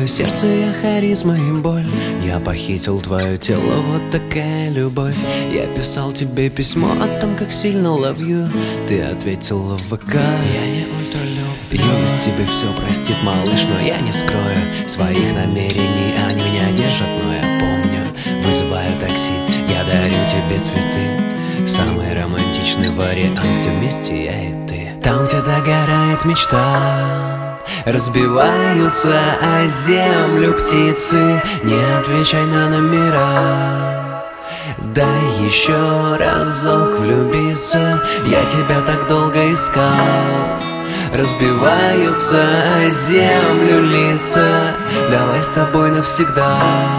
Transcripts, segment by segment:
сердце я харизма и боль. Я похитил твое тело, вот такая любовь. Я писал тебе письмо о том, как сильно love you. Ты ответила в ВК: я не ультралюб. Юность тебе все простит, малыш, но я не скрою своих намерений. Они меня держат, но я помню. Вызываю такси, я дарю тебе цветы. Самый романтичный вариант, где вместе я и ты. Там, где догорает мечта, разбиваются о землю птицы. Не отвечай на номера, дай еще разок влюбиться. Я тебя так долго искал. Разбиваются о землю лица. Давай с тобой навсегда,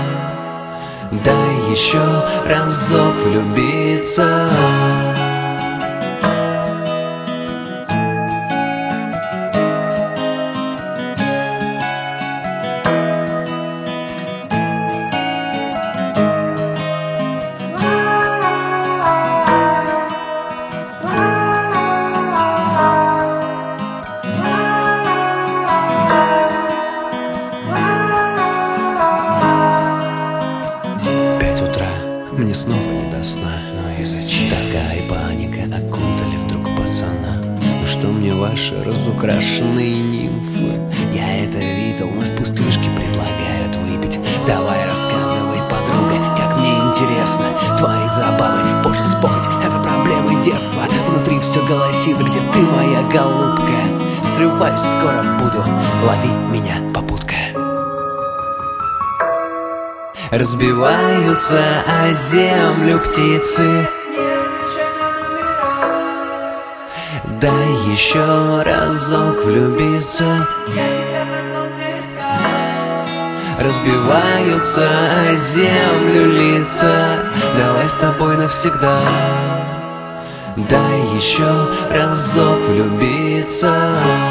дай еще разок влюбиться. Мне снова не до сна, но и зачем? Тоска и паника окутали вдруг пацана. Ну что мне ваши разукрашенные нимфы? Я это видел, но в пустышке предлагают выпить. Давай рассказывай, подруга, как мне интересно. Твои забавы, похоть, похоть, это проблемы детства. Внутри все голосит, где ты, моя голубка? Срываюсь, скоро буду, лови меня, попутка. Разбиваются о землю птицы. Дай еще разок влюбиться. Я тебя так долго искал. Разбиваются о землю лица. Давай с тобой навсегда, дай еще разок влюбиться.